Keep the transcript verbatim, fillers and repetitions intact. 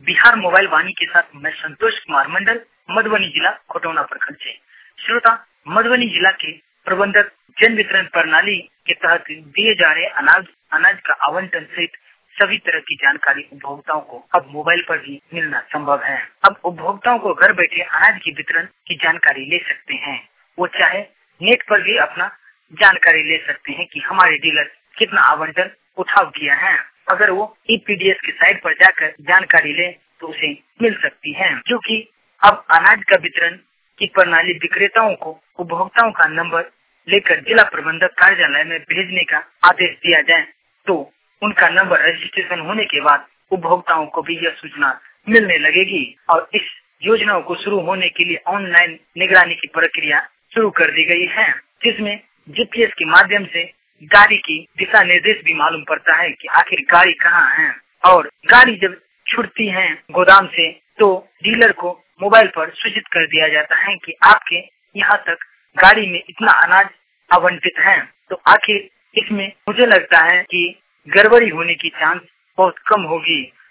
Bihar mobile वाणी के साथ मैं संतोष कुमार मंडल, मधुबनी जिला खटौना प्रखंड से। श्रोता, मधुबनी जिला के प्रबंधक जन वितरण प्रणाली के तहत दिए जा रहे अनाज अनाज का आवंटन सहित सभी तरह की जानकारी उपभोक्ताओं को अब मोबाइल पर भी मिलना संभव है। अब उपभोक्ताओं को घर बैठे अनाज की वितरण की जानकारी ले सकते हैं। वो चाहे नेट पर भी अपना जानकारी ले सकते हैं कि हमारे डीलर कितना आवंटन उठाव किया है। अगर वो ई पी डी एस की साइट पर जाकर जानकारी ले तो उसे मिल सकती है, क्योंकि अब अनाज का वितरण की प्रणाली विक्रेताओं को उपभोक्ताओं का नंबर लेकर जिला प्रबंधक कार्यालय में भेजने का आदेश दिया जाए तो उनका नंबर रजिस्ट्रेशन होने के बाद उपभोक्ताओं को भी यह सूचना मिलने लगेगी और इस योजना को शुरू होने के लिए ऑनलाइन निगरानी की प्रक्रिया शुरू कर दी गई है, जिसमें जी पी एस के माध्यम से गाड़ी की दिशा निर्देश भी मालूम पड़ता है कि आखिर गाड़ी कहाँ है। और गाड़ी जब छूटती है गोदाम से तो डीलर को मोबाइल पर सूचित कर दिया जाता है कि आपके यहाँ तक गाड़ी में इतना अनाज आवंटित है। तो आखिर इसमें मुझे लगता है कि गड़बड़ी होने की चांस बहुत कम होगी।